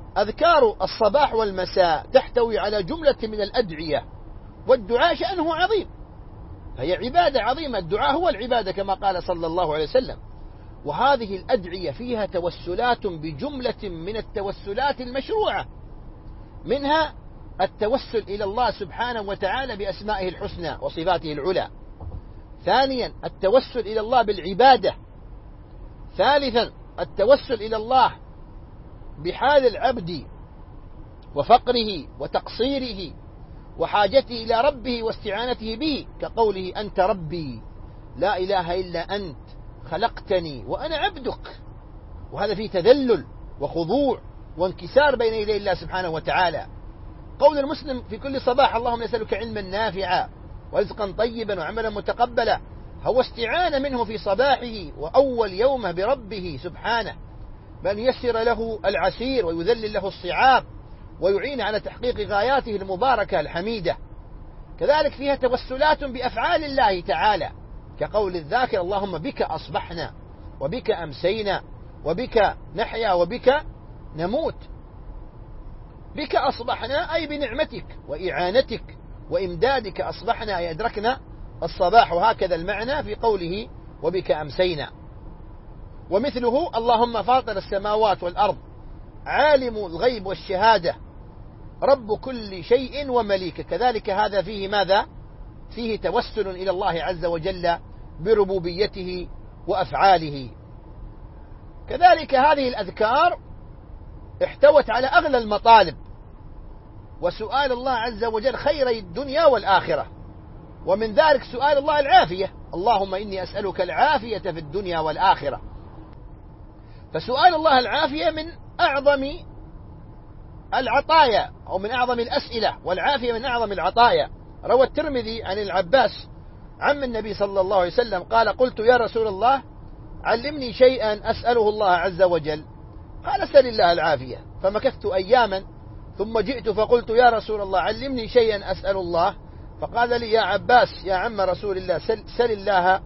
أذكار الصباح والمساء تحتوي على جملة من الأدعية، والدعاء شأنه عظيم، فهي عبادة عظيمة. الدعاء هو العبادة كما قال صلى الله عليه وسلم. وهذه الأدعية فيها توسلات بجملة من التوسلات المشروعة، منها التوسل إلى الله سبحانه وتعالى بأسمائه الحسنى وصفاته العلى. ثانيا التوسل إلى الله بالعبادة. ثالثا التوسل إلى الله بحال العبد وفقره وتقصيره وحاجته إلى ربه واستعانته به، كقوله أنت ربي لا إله إلا أنت خلقتني وأنا عبدك. وهذا فيه تذلل وخضوع وانكسار بين يدي الله سبحانه وتعالى. قول المسلم في كل صباح اللهم نسألك علما نافعا ورزقا طيبا وعملا متقبلا، هو استعانة منه في صباحه وأول يومه بربه سبحانه، بأن ييسر له العسير ويذلل له الصعاب ويعين على تحقيق غاياته المباركة الحميدة. كذلك فيها توسلات بأفعال الله تعالى، كقول الذاكر اللهم بك أصبحنا وبك أمسينا وبك نحيا وبك نموت. بك أصبحنا أي بنعمتك وإعانتك وإمدادك أصبحنا أي أدركنا الصباح، وهكذا المعنى في قوله وبك أمسينا. ومثله اللهم فاطر السماوات والأرض عالم الغيب والشهادة رب كل شيء ومليكه، كذلك هذا فيه ماذا؟ فيه توسل إلى الله عز وجل بربوبيته وأفعاله. كذلك هذه الأذكار احتوت على أغلى المطالب وسؤال الله عز وجل خيري الدنيا والآخرة، ومن ذلك سؤال الله العافية، اللهم إني أسألك العافية في الدنيا والآخرة. فسؤال الله العافية من أعظم العطايا أو من أعظم الأسئلة، والعافية من أعظم العطايا. روى الترمذي عن العباس عم النبي صلى الله عليه وسلم قال قلت يا رسول الله علمني شيئا أسأله الله عز وجل، قال سل الله العافية. فمكثت أياما ثم جئت فقلت يا رسول الله علمني شيئا أسأل الله، فقال لي يا عباس يا عم رسول الله سل الله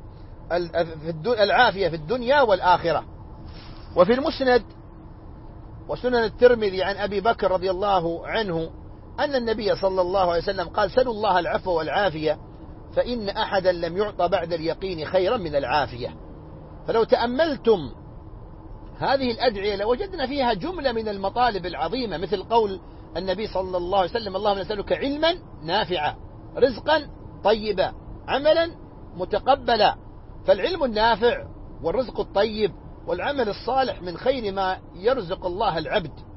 العافية في الدنيا والآخرة. وفي المسند وسنن الترمذي عن أبي بكر رضي الله عنه أن النبي صلى الله عليه وسلم قال سلوا الله العفو والعافية فإن أحدا لم يعطى بعد اليقين خيرا من العافية. فلو تأملتم هذه الأدعية لوجدنا فيها جملة من المطالب العظيمة، مثل قول النبي صلى الله عليه وسلم اللهم نسألك علما نافعا رزقا طيبا عملا متقبلا. فالعلم النافع والرزق الطيب والعمل الصالح من خير ما يرزق الله العبد،